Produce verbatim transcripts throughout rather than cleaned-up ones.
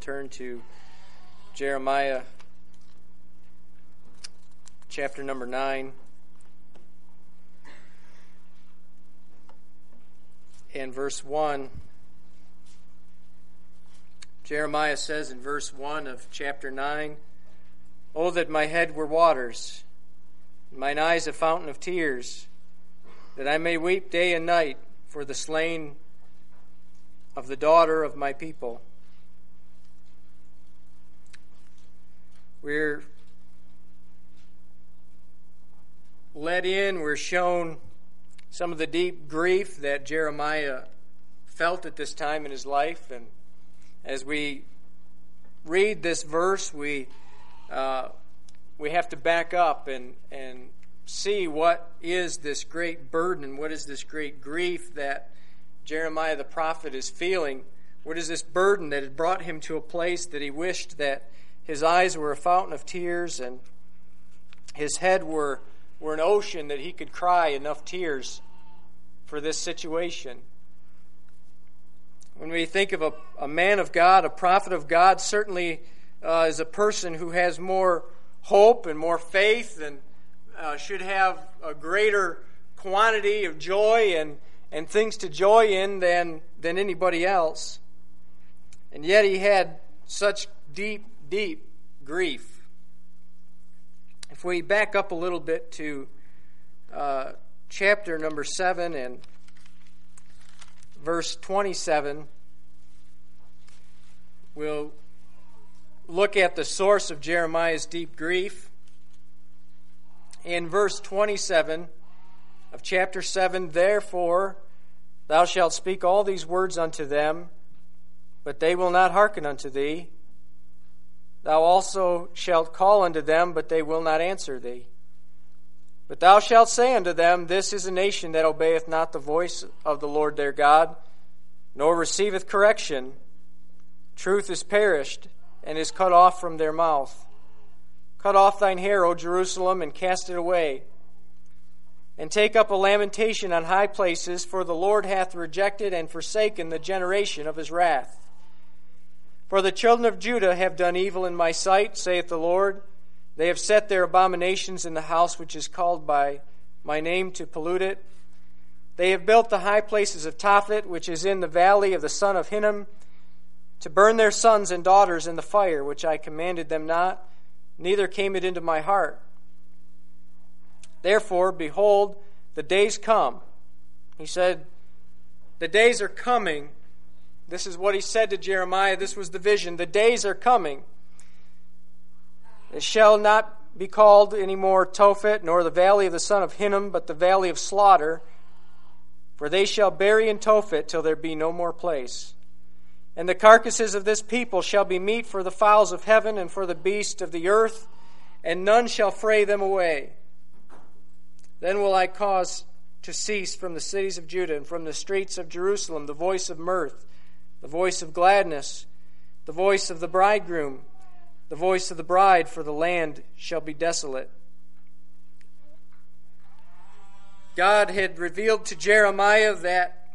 turn to Jeremiah chapter number nine. And verse one. Jeremiah says in verse one of chapter nine, "Oh, that my head were waters, mine eyes a fountain of tears, that I may weep day and night for the slain of the daughter of my people." We're led in, we're shown some of the deep grief that Jeremiah felt at this time in his life. And as we read this verse, we uh, we have to back up and, and see what is this great burden, what is this great grief that Jeremiah the prophet is feeling. What is this burden that had brought him to a place that he wished that his eyes were a fountain of tears and his head were, were an ocean that he could cry enough tears for this situation. When we think of a, a man of God, a prophet of God, certainly uh, is a person who has more hope and more faith and uh, should have a greater quantity of joy and, and things to joy in than, than anybody else. And yet he had such deep, deep grief. If we back up a little bit to uh, chapter number seven and verse twenty-seven, we'll look at the source of Jeremiah's deep grief. In verse twenty-seven of chapter seven, "Therefore thou shalt speak all these words unto them, but they will not hearken unto thee. Thou also shalt call unto them, but they will not answer thee. But thou shalt say unto them, This is a nation that obeyeth not the voice of the Lord their God, nor receiveth correction. Truth is perished, and is cut off from their mouth. Cut off thine hair, O Jerusalem, and cast it away. And take up a lamentation on high places, for the Lord hath rejected and forsaken the generation of his wrath. For the children of Judah have done evil in my sight, saith the Lord. They have set their abominations in the house which is called by my name to pollute it. They have built the high places of Tophet, which is in the valley of the son of Hinnom, to burn their sons and daughters in the fire, which I commanded them not, neither came it into my heart. Therefore, behold, the days come." He said, the days are coming. This is what he said to Jeremiah. This was the vision. The days are coming. It shall not be called any more Tophet, nor the valley of the son of Hinnom, but the valley of slaughter. For they shall bury in Tophet till there be no more place. And the carcasses of this people shall be meat for the fowls of heaven and for the beasts of the earth, and none shall fray them away. Then will I cause to cease from the cities of Judah and from the streets of Jerusalem the voice of mirth, the voice of gladness, the voice of the bridegroom, the voice of the bride, for the land shall be desolate. God had revealed to Jeremiah that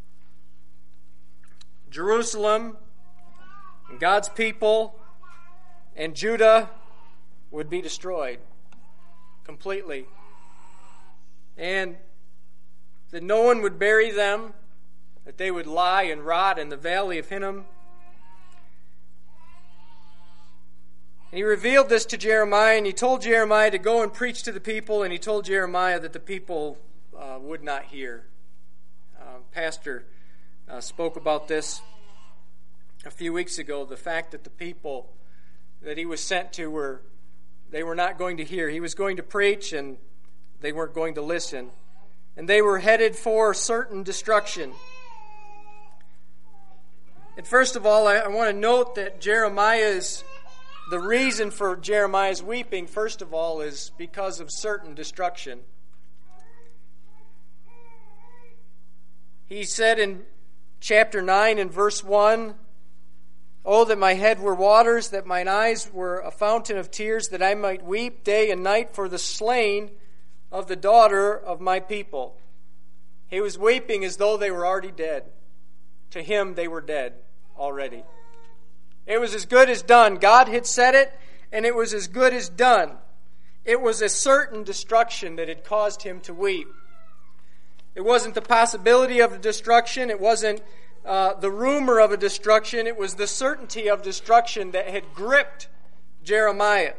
Jerusalem and God's people and Judah would be destroyed completely. And that no one would bury them, that they would lie and rot in the valley of Hinnom. And he revealed this to Jeremiah, and he told Jeremiah to go and preach to the people, and he told Jeremiah that the people uh, would not hear. Uh, Pastor uh, spoke about this a few weeks ago, the fact that the people that he was sent to were, they were not going to hear. He was going to preach, and they weren't going to listen. And they were headed for certain destruction. And first of all, I, I want to note that Jeremiah's, the reason for Jeremiah's weeping, first of all, is because of certain destruction. He said in chapter nine and verse one, "Oh, that my head were waters, that mine eyes were a fountain of tears, that I might weep day and night for the slain of the daughter of my people." He was weeping as though they were already dead. To him, they were dead already. It was as good as done. God had said it, and it was as good as done. It was a certain destruction that had caused him to weep. It wasn't the possibility of destruction. It wasn't uh, the rumor of a destruction. It was the certainty of destruction that had gripped Jeremiah.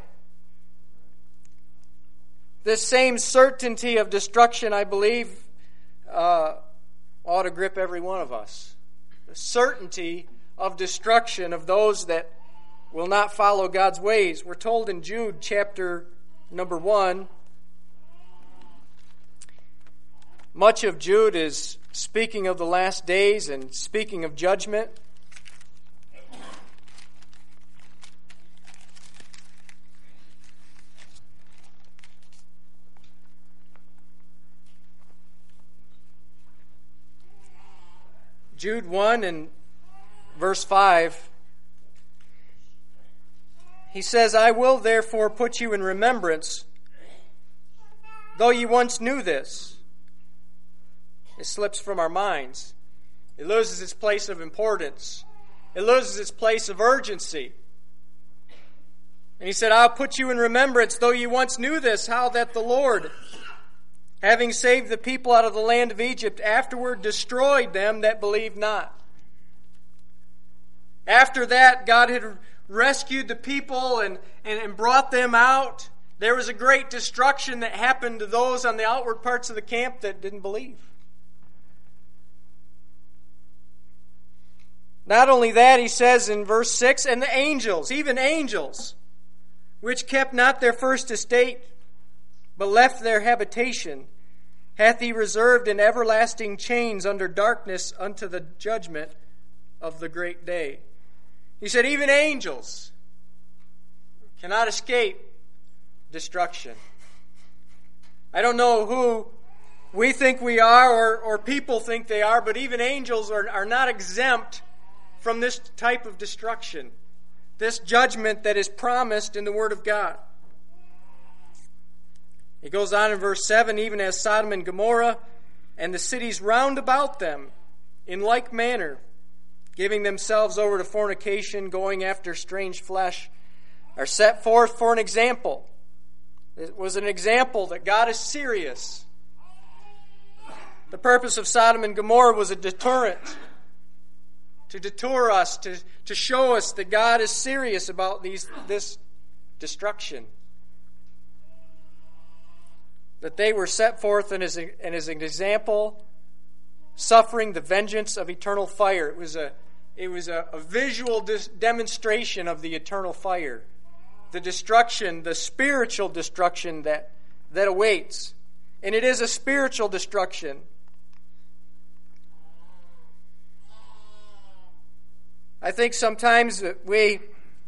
This same certainty of destruction, I believe, uh, ought to grip every one of us. The certainty of destruction of those that will not follow God's ways. We're told in Jude chapter number one, much of Jude is speaking of the last days and speaking of judgment. Jude one and verse five, he says, I will therefore put you in remembrance, though you once knew this. It slips from our minds. It loses its place of importance. It loses its place of urgency. And he said, I'll put you in remembrance, though you once knew this, how that the Lord, having saved the people out of the land of Egypt, afterward destroyed them that believed not. After that, God had rescued the people and, and, and brought them out. There was a great destruction that happened to those on the outward parts of the camp that didn't believe. Not only that, he says in verse six, and the angels, even angels, which kept not their first estate, but left their habitation, hath he reserved in everlasting chains under darkness unto the judgment of the great day. He said, even angels cannot escape destruction. I don't know who we think we are or, or people think they are, but even angels are, are not exempt from this type of destruction, this judgment that is promised in the Word of God. He goes on in verse seven, even as Sodom and Gomorrah and the cities round about them in like manner, giving themselves over to fornication, going after strange flesh, are set forth for an example. It was an example that God is serious. The purpose of Sodom and Gomorrah was a deterrent, to deter us, to, to show us that God is serious about these this destruction. That they were set forth in as, in as an example, suffering the vengeance of eternal fire. It was a, it was a, a visual dis- demonstration of the eternal fire. The destruction, the spiritual destruction that, that awaits. And it is a spiritual destruction. I think sometimes we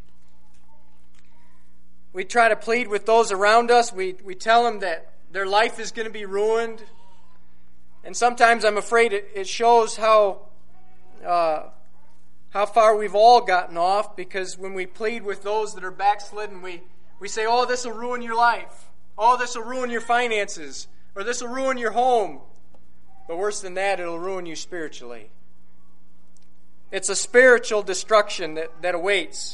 we try to plead with those around us. We we tell them that their life is going to be ruined. And sometimes I'm afraid it, it shows how uh, how far we've all gotten off, because when we plead with those that are backslidden, we, we say, oh, this will ruin your life. Oh, this will ruin your finances. Or this will ruin your home. But worse than that, it'll ruin you spiritually. It's a spiritual destruction that, that awaits.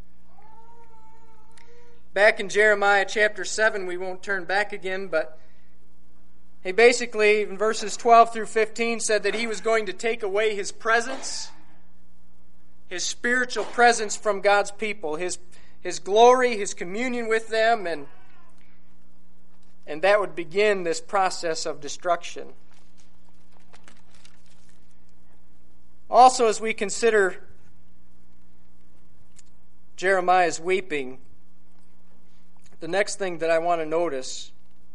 Back in Jeremiah chapter seven, we won't turn back again, but he basically, in verses twelve through fifteen, said that he was going to take away his presence, his spiritual presence from God's people, his, his glory, his communion with them, and, and that would begin this process of destruction. Also, as we consider Jeremiah's weeping, the next thing that I want to notice,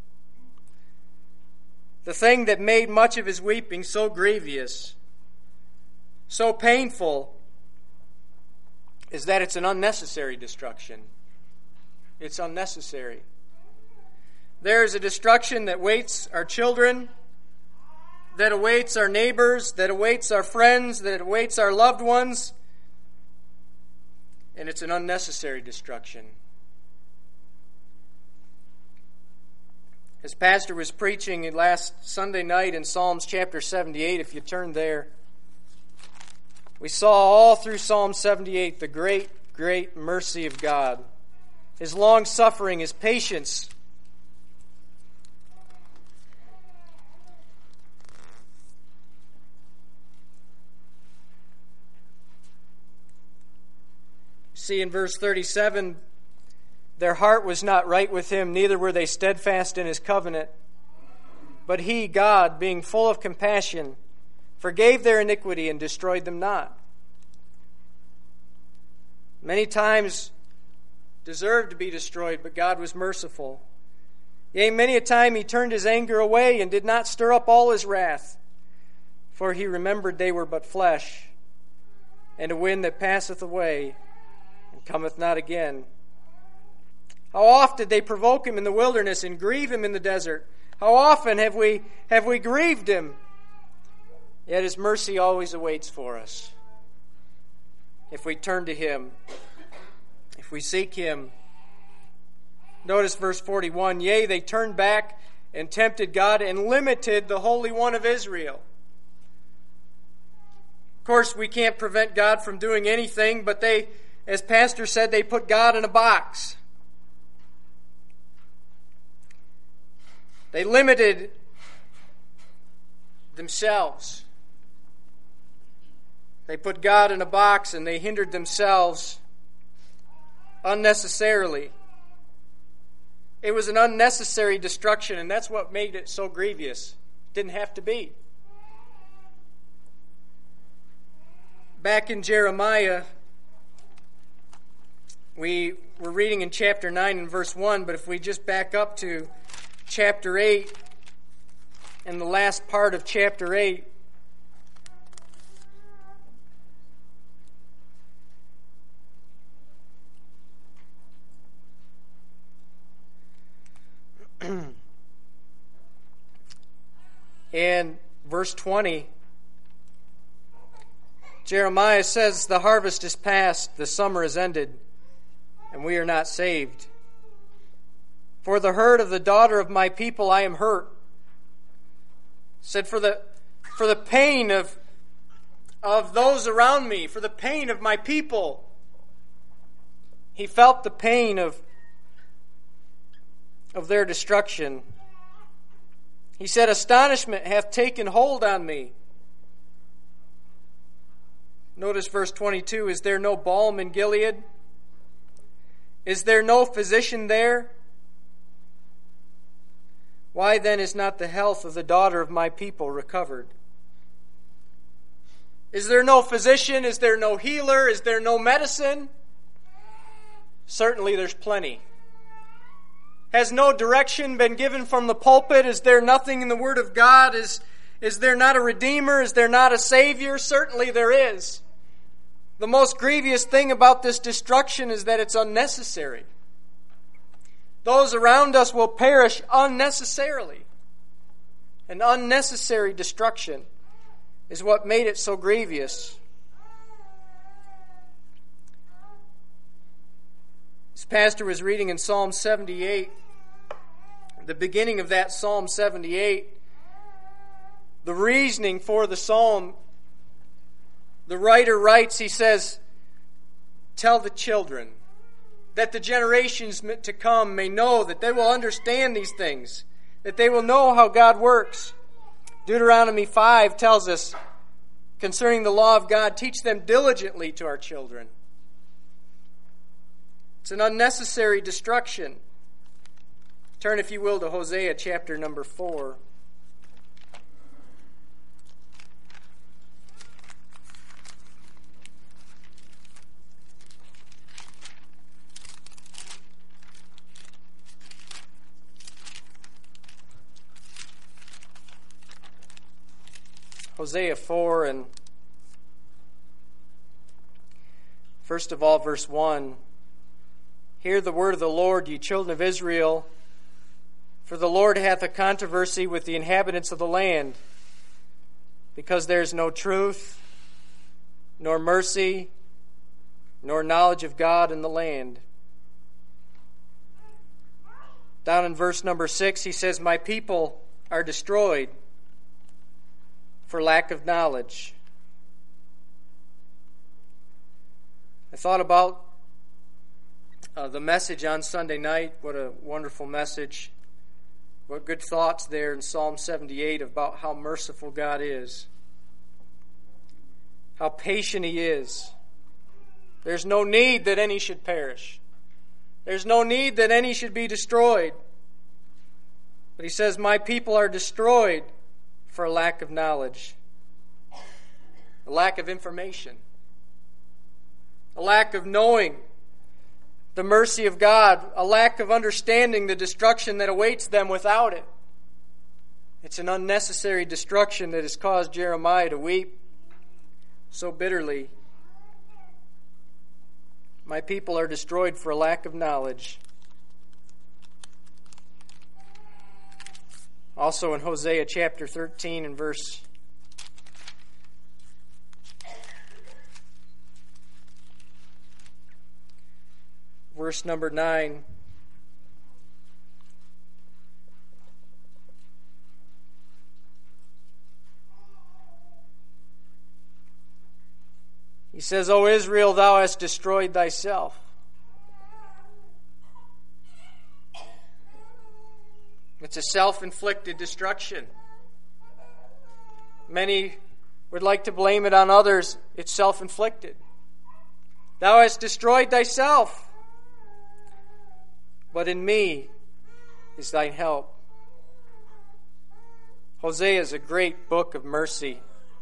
the thing that made much of his weeping so grievous, so painful, is that it's an unnecessary destruction. It's unnecessary. There is a destruction that awaits our children, that awaits our neighbors, that awaits our friends, that awaits our loved ones, and it's an unnecessary destruction. As Pastor was preaching last Sunday night in Psalms chapter seventy-eight, if you turn there, we saw all through Psalm seventy-eight the great great mercy of God, His long-suffering, His patience. See in verse thirty-seven, their heart was not right with Him, neither were they steadfast in His covenant. But He, God, being full of compassion, forgave their iniquity and destroyed them not. Many times deserved to be destroyed, but God was merciful. Yea, many a time He turned His anger away and did not stir up all His wrath, for He remembered they were but flesh, and a wind that passeth away and cometh not again. How oft did they provoke Him in the wilderness and grieve Him in the desert? How often have we have we grieved Him? Yet His mercy always awaits for us. If we turn to Him, if we seek Him. Notice verse forty-one, yea, they turned back and tempted God and limited the Holy One of Israel. Of course, we can't prevent God from doing anything, but they, as Pastor said, they put God in a box. They limited themselves. They put God in a box and they hindered themselves unnecessarily. It was an unnecessary destruction, and that's what made it so grievous. It didn't have to be. Back in Jeremiah, we were reading in chapter nine and verse one, but if we just back up to chapter eight and the last part of chapter eight, and verse twenty, Jeremiah says, the harvest is past, the summer is ended, and we are not saved. For the hurt of the daughter of my people I am hurt. Said, for the for the pain of, of those around me, for the pain of my people. He felt the pain of, of their destruction. He said, astonishment hath taken hold on me. Notice verse twenty-two, is there no balm in Gilead? Is there no physician there? Why then is not the health of the daughter of my people recovered? Is there no physician? Is there no healer? Is there no medicine? Certainly there's plenty. Has no direction been given from the pulpit? Is there nothing in the Word of God? Is, is there not a Redeemer? Is there not a Savior? Certainly there is. The most grievous thing about this destruction is that it's unnecessary. Those around us will perish unnecessarily. An unnecessary destruction is what made it so grievous. This pastor was reading in Psalm seventy-eight, the beginning of that Psalm seventy-eight, the reasoning for the psalm. The writer writes, he says, tell the children, that the generations to come may know, that they will understand these things, that they will know how God works. Deuteronomy five tells us concerning the law of God, teach them diligently to our children. It's an unnecessary destruction. Turn, if you will, to Hosea chapter number four. Hosea four, and first of all, verse one. Hear the word of the Lord, ye children of Israel, for the Lord hath a controversy with the inhabitants of the land, because there is no truth, nor mercy, nor knowledge of God in the land. Down in verse number six, he says, my people are destroyed for lack of knowledge. I thought about uh, the message on Sunday night. What a wonderful message. What good thoughts there in Psalm seventy-eight about how merciful God is. How patient He is. There's no need that any should perish. There's no need that any should be destroyed. But He says, my people are destroyed for a lack of knowledge, a lack of information, a lack of knowing the mercy of God, a lack of understanding the destruction that awaits them without it. It's an unnecessary destruction that has caused Jeremiah to weep so bitterly. My people are destroyed for a lack of knowledge. Also in Hosea chapter thirteen and verse verse number nine. He says, O Israel, thou hast destroyed thyself. It's a self-inflicted destruction. Many would like to blame it on others. It's self-inflicted. Thou hast destroyed thyself, but in me is thine help. Hosea is a great book of mercy.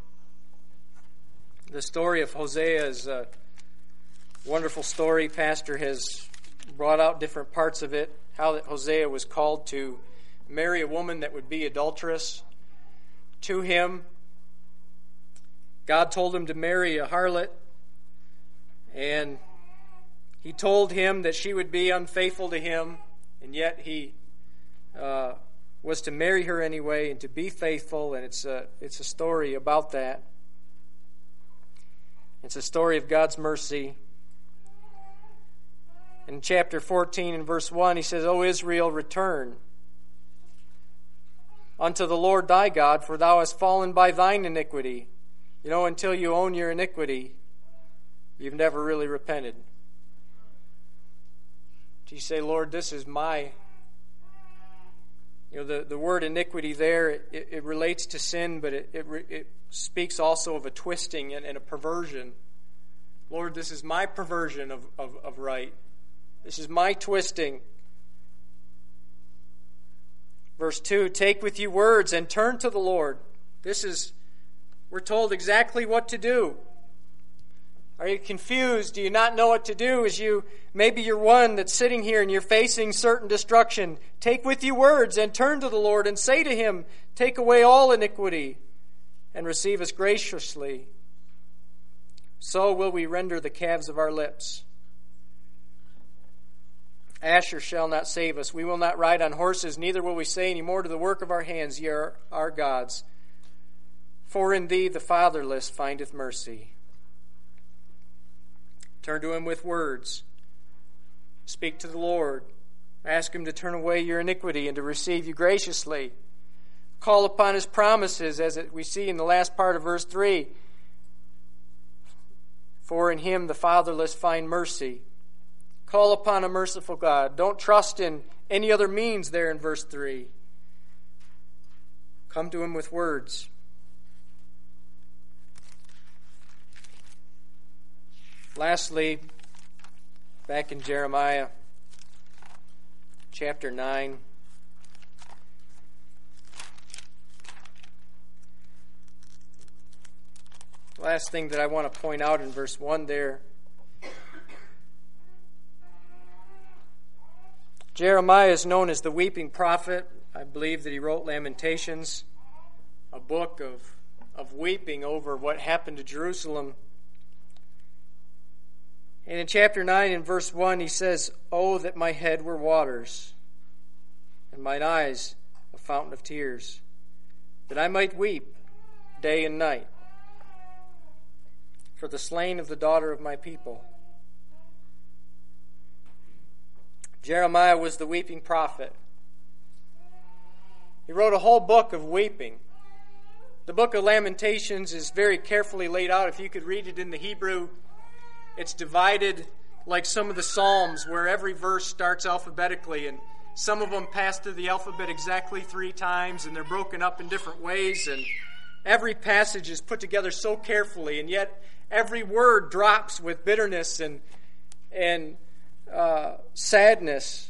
The story of Hosea is a wonderful story. Pastor has brought out different parts of it. How that Hosea was called to marry a woman that would be adulterous to him. God told him to marry a harlot, and He told him that she would be unfaithful to him, and yet he uh, was to marry her anyway and to be faithful, and it's a, it's a story about that. It's a story of God's mercy. In chapter fourteen and verse one, He says, O Israel, return unto the Lord thy God, for thou hast fallen by thine iniquity. You know, until you own your iniquity, you've never really repented. You say, Lord, this is my... You know, the, the word iniquity there, it, it relates to sin, but it, it, it speaks also of a twisting and, and a perversion. Lord, this is my perversion of, of, of right. This is my twisting. Verse two, take with you words and turn to the Lord. This is, we're told exactly what to do. Are you confused? Do you not know what to do? As you, maybe you're one that's sitting here and you're facing certain destruction. Take with you words and turn to the Lord and say to Him, take away all iniquity and receive us graciously. So will we render the calves of our lips. Asher shall not save us. We will not ride on horses, neither will we say any more to the work of our hands, ye are our gods. For in thee the fatherless findeth mercy. Turn to Him with words. Speak to the Lord. Ask Him to turn away your iniquity and to receive you graciously. Call upon His promises, as it, we see in the last part of verse three. For in Him the fatherless find mercy. Call upon a merciful God. Don't trust in any other means there in verse three. Come to Him with words. Lastly, back in Jeremiah chapter nine, last thing that I want to point out in verse one there, Jeremiah is known as the weeping prophet. I believe that he wrote Lamentations, a book of, of weeping over what happened to Jerusalem. And in chapter nine and verse one, he says, Oh, that my head were waters, and mine eyes a fountain of tears, that I might weep day and night for the slain of the daughter of my people. Jeremiah was the weeping prophet. He wrote a whole book of weeping. The book of Lamentations is very carefully laid out. If you could read it in the Hebrew, it's divided like some of the Psalms where every verse starts alphabetically, and some of them pass through the alphabet exactly three times, and they're broken up in different ways, and every passage is put together so carefully, and yet every word drops with bitterness and and uh, sadness.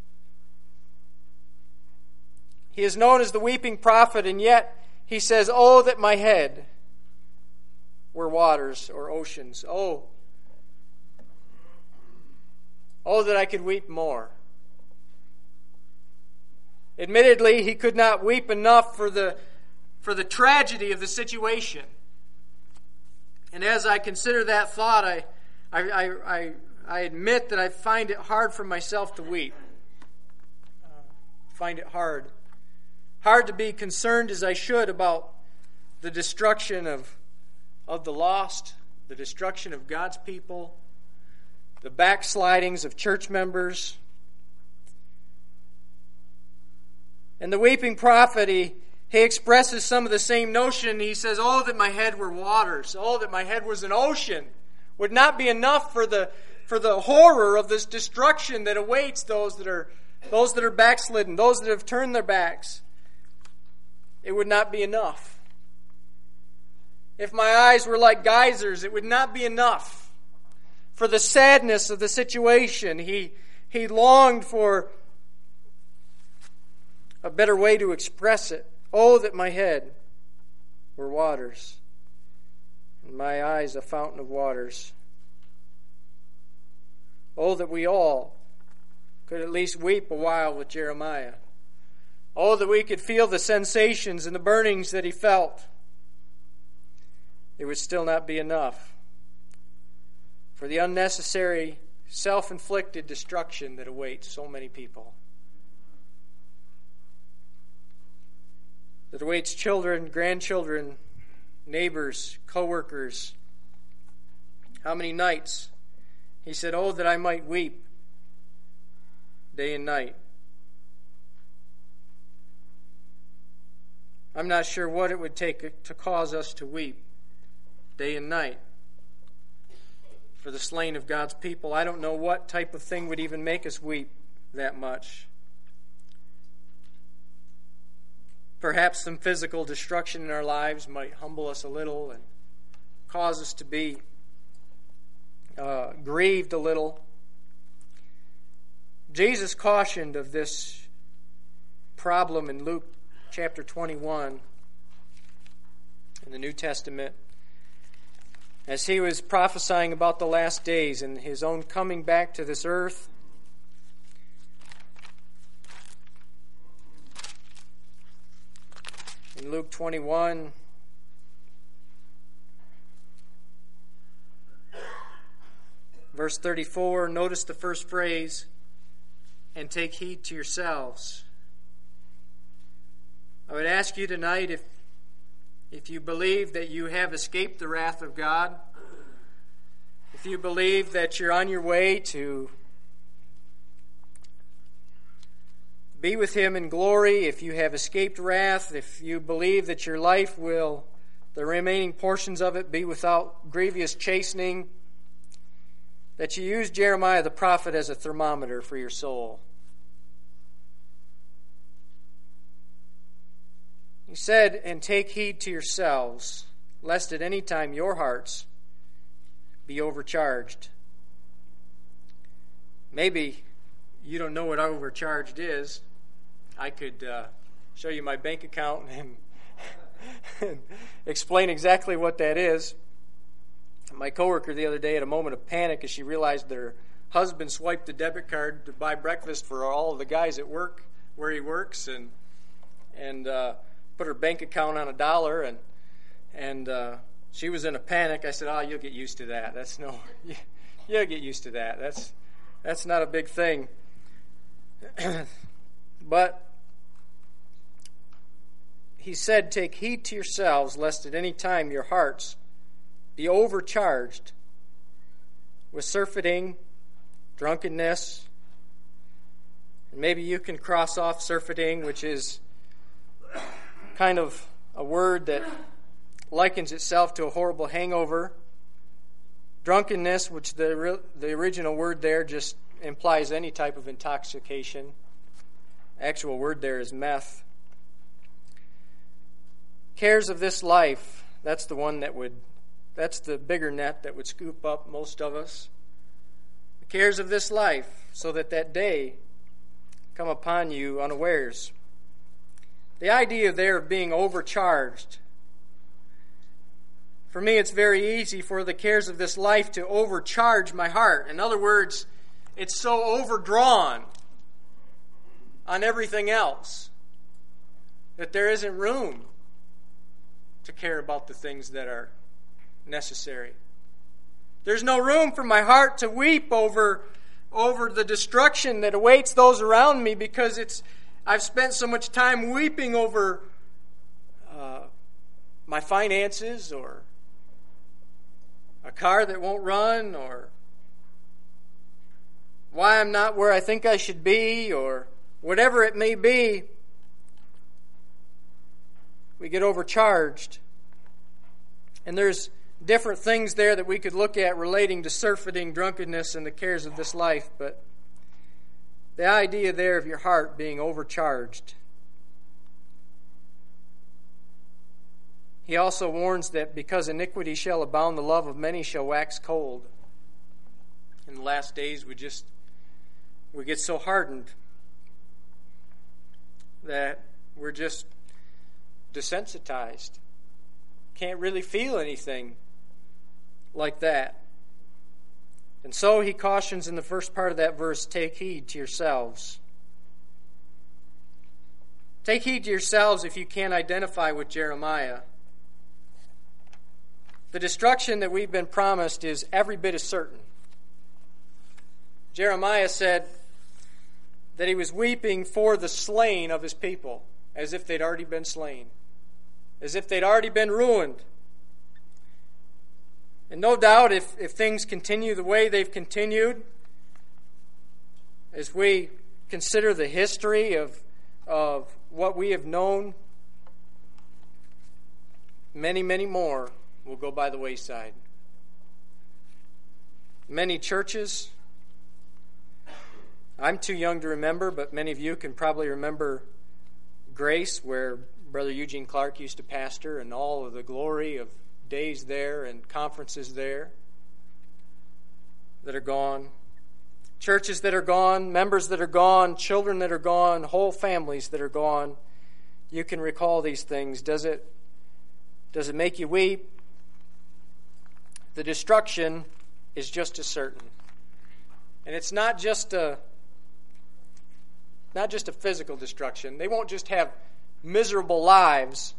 He is known as the weeping prophet, and yet he says, "Oh, that my head were waters or oceans. Oh, oh, that I could weep more." Admittedly, he could not weep enough for the for the tragedy of the situation. And as I consider that thought, I I I, I, I admit that I find it hard for myself to weep. Uh, find it hard. Hard to be concerned as I should about the destruction of, of the lost, the destruction of God's people, the backslidings of church members. And the weeping prophet, he, he expresses some of the same notion. He says, "Oh, that my head were waters. Oh, that my head was an ocean." Would not be enough for the for the horror of this destruction that awaits those that are those that are backslidden, those that have turned their backs. It would not be enough. If my eyes were like geysers, it would not be enough for the sadness of the situation. He he longed for a better way to express it. "Oh, that my head were waters, and my eyes a fountain of waters." Oh, that we all could at least weep a while with Jeremiah. Oh, that we could feel the sensations and the burnings that he felt. It would still not be enough for the unnecessary, self-inflicted destruction that awaits so many people. That awaits children, grandchildren, neighbors, co-workers. How many nights? He said, "Oh, that I might weep day and night." I'm not sure what it would take to cause us to weep day and night for the slain of God's people. I don't know what type of thing would even make us weep that much. Perhaps some physical destruction in our lives might humble us a little and cause us to be uh, grieved a little. Jesus cautioned of this problem in Luke chapter twenty-one in the New Testament as he was prophesying about the last days and his own coming back to this earth. In Luke twenty-one, verse thirty-four, notice the first phrase, "And take heed to yourselves." I would ask you tonight if, if you believe that you have escaped the wrath of God, if you believe that you're on your way to be with Him in glory, if you have escaped wrath, if you believe that your life will, the remaining portions of it, be without grievous chastening, that you use Jeremiah the prophet as a thermometer for your soul. He said, "And take heed to yourselves, lest at any time your hearts be overcharged." Maybe you don't know what overcharged is. I could uh, show you my bank account and, and explain exactly what that is. My coworker the other day had a moment of panic as she realized their husband swiped the debit card to buy breakfast for all of the guys at work where he works, and and uh, put her bank account on a dollar, and and uh, she was in a panic. I said, "Oh, you'll get used to that. That's no, you, you'll get used to that. That's that's not a big thing." But he said, "Take heed to yourselves, lest at any time your hearts be overcharged with surfeiting, drunkenness." And maybe you can cross off surfeiting, which is kind of a word that likens itself to a horrible hangover. Drunkenness, which the the original word there just implies any type of intoxication. Actual word there is meth. Cares of this life, that's the one that would, that's the bigger net that would scoop up most of us. The cares of this life, so that that day come upon you unawares. The idea there of being overcharged. For me, it's very easy for the cares of this life to overcharge my heart. In other words, it's so overdrawn on everything else that there isn't room to care about the things that are necessary. There's no room for my heart to weep over, over the destruction that awaits those around me, because it's I've spent so much time weeping over uh, my finances, or a car that won't run, or why I'm not where I think I should be, or whatever it may be. We get overcharged. And there's different things there that we could look at relating to surfeiting, drunkenness, and the cares of this life. But the idea there of your heart being overcharged. He also warns that because iniquity shall abound, the love of many shall wax cold. In the last days, we just, we get so hardened that we're just desensitized. Can't really feel anything like that. And so he cautions in the first part of that verse, take heed to yourselves. Take heed to yourselves if you can't identify with Jeremiah. The destruction that we've been promised is every bit as certain. Jeremiah said that he was weeping for the slain of his people, as if they'd already been slain, as if they'd already been ruined. And no doubt, if, if things continue the way they've continued, as we consider the history of, of what we have known, many, many more will go by the wayside. Many churches, I'm too young to remember, but many of you can probably remember Grace, where Brother Eugene Clark used to pastor, and all of the glory of days there and conferences there that are gone. Churches that are gone, members that are gone, children that are gone, whole families that are gone. You can recall these things. Does it, does it make you weep? The destruction is just as certain. And it's not just a not just a physical destruction. They won't just have miserable lives.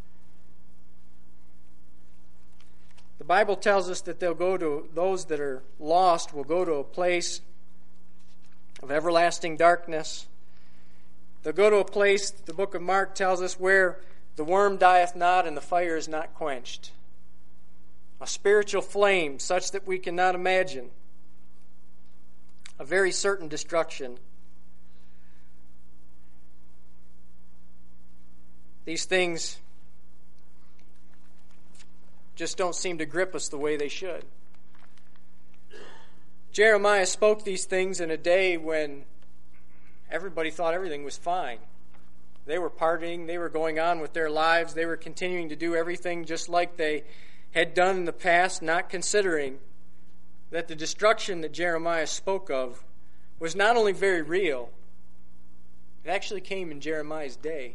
The Bible tells us that they'll go to, those that are lost will go to a place of everlasting darkness. They'll go to a place, the book of Mark tells us, where the worm dieth not and the fire is not quenched. A spiritual flame such that we cannot imagine. A very certain destruction. These things just don't seem to grip us the way they should. Jeremiah spoke these things in a day when everybody thought everything was fine. They were partying, they were going on with their lives, they were continuing to do everything just like they had done in the past, not considering that the destruction that Jeremiah spoke of was not only very real, it actually came in Jeremiah's day.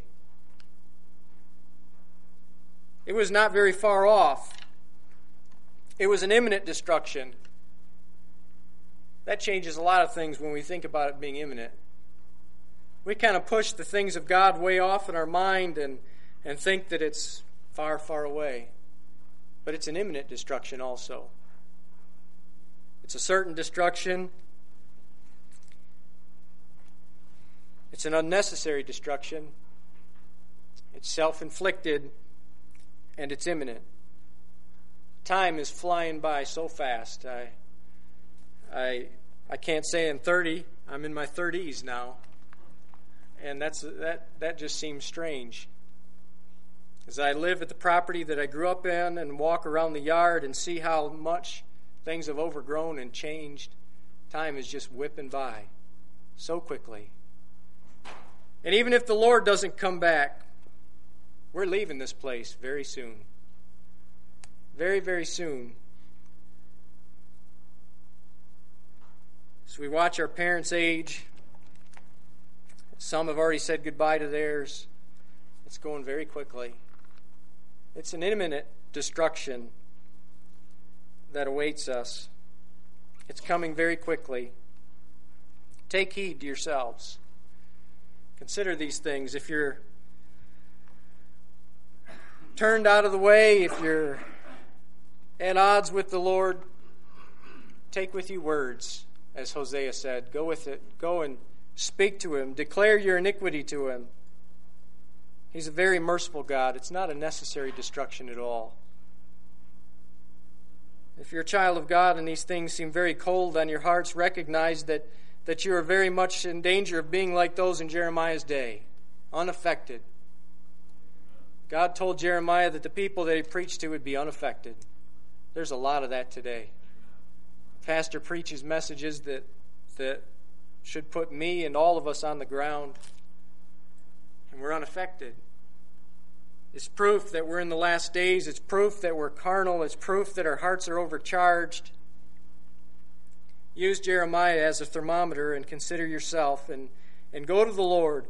It was not very far off. It was an imminent destruction. That changes a lot of things when we think about it being imminent. We kind of push the things of God way off in our mind and, and think that it's far, far away. But it's an imminent destruction also. It's a certain destruction. It's an unnecessary destruction. It's self-inflicted, and it's imminent. Time is flying by so fast. I, I, I can't say I'm thirty. I'm in my thirties now, and that's that. That just seems strange. As I live at the property that I grew up in and walk around the yard and see how much Things have overgrown and changed. Time is just whipping by so quickly. And even if the Lord doesn't come back, we're leaving this place very soon. Very, very soon. As we watch our parents age, some have already said goodbye to theirs. It's going very quickly. It's an imminent destruction that awaits us. It's coming very quickly. Take heed to yourselves. Consider these things. If you're turned out of the way, if you're at odds with the Lord, take with you words, as Hosea said. Go with it. Go and speak to him. Declare your iniquity to him. He's a very merciful God. It's not a necessary destruction at all. If you're a child of God and these things seem very cold on your hearts, recognize that, that you are very much in danger of being like those in Jeremiah's day, unaffected. God told Jeremiah that the people that he preached to would be unaffected. There's a lot of that today. Pastor preaches messages that that should put me and all of us on the ground, and we're unaffected. It's proof that we're in the last days. It's proof that we're carnal. It's proof that our hearts are overcharged. Use Jeremiah as a thermometer and consider yourself, and, and go to the Lord.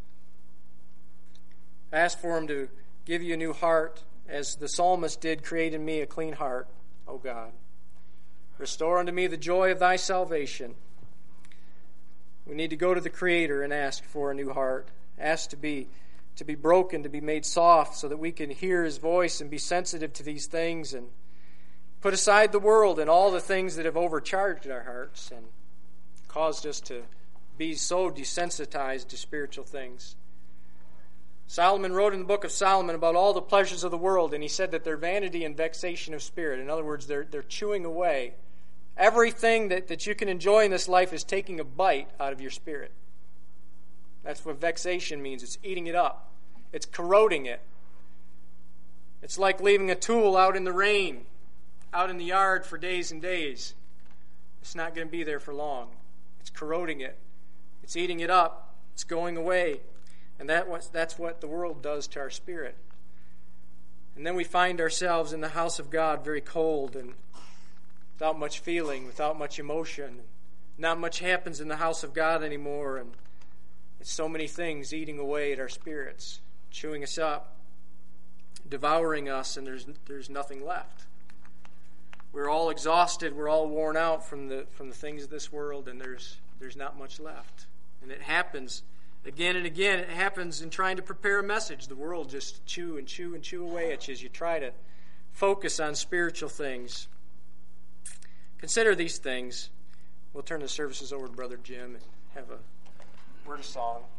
Ask for him to give you a new heart, as the psalmist did, create in me a clean heart, O God. Restore unto me the joy of thy salvation. We need to go to the Creator and ask for a new heart. Ask to be to be broken, to be made soft, so that we can hear his voice and be sensitive to these things, and put aside the world and all the things that have overcharged our hearts and caused us to be so desensitized to spiritual things. Solomon wrote in the book of Solomon about all the pleasures of the world, and he said that they're vanity and vexation of spirit. In other words, they're, they're chewing away. Everything that, that you can enjoy in this life is taking a bite out of your spirit. That's what vexation means. It's eating it up. It's corroding it. It's like leaving a tool out in the rain, out in the yard for days and days. It's not going to be there for long. It's corroding it. It's eating it up. It's going away. And that was, that's what the world does to our spirit. And then we find ourselves in the house of God very cold and without much feeling, without much emotion. Not much happens in the house of God anymore, and it's so many things eating away at our spirits, chewing us up, devouring us, and there's there's nothing left. We're all exhausted, we're all worn out from the from the things of this world, and there's there's not much left. And it happens again and again. It happens in trying to prepare a message. The world just chew and chew and chew away at you as you try to focus on spiritual things. Consider these things. We'll turn the services over to Brother Jim and have a word of song.